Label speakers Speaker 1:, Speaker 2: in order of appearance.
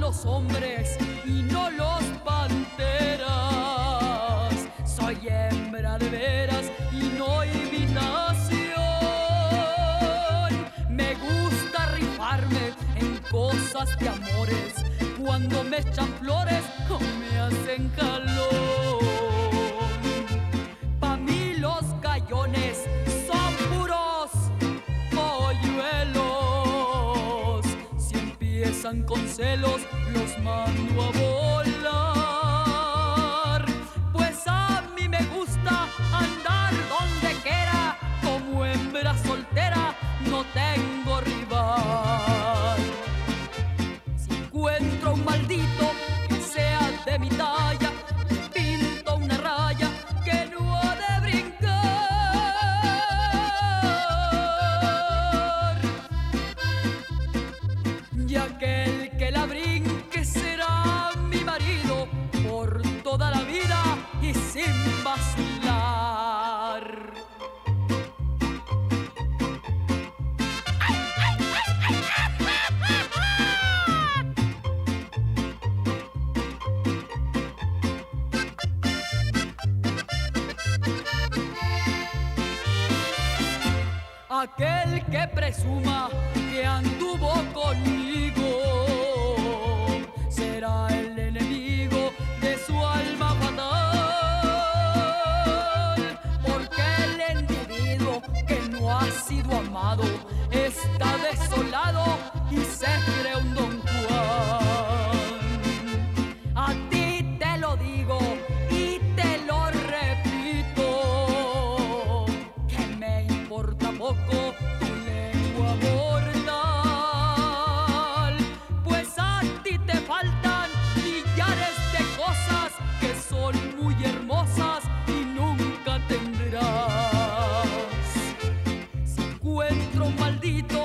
Speaker 1: los hombres y no los panteras. Soy hembra de veras y no imitación. Me gusta rifarme en cosas de amores. Cuando me echan flores o me hacen calor. Pa' mí los gallones son puros polluelos. Si empiezan con celos los mando a volar. Pues a mí me gusta andar donde quiera. Como hembra soltera no tengo rival. Si encuentro un maldito que sea de mi talla, pinto una raya que no ha de brincar. Y aquel que la brinque será mi marido por toda la vida y sin vacilar. Aquel que presuma que anduvo conmigo será el enemigo de su alma fatal. Porque el individuo que no ha sido amado está desolado y se cree un Don Juan. A ti te lo digo y te lo repito, que me importa poco tu lengua mortal. Pues a ti te faltan millares de cosas que son muy hermosas y nunca tendrás. Si encuentro un maldito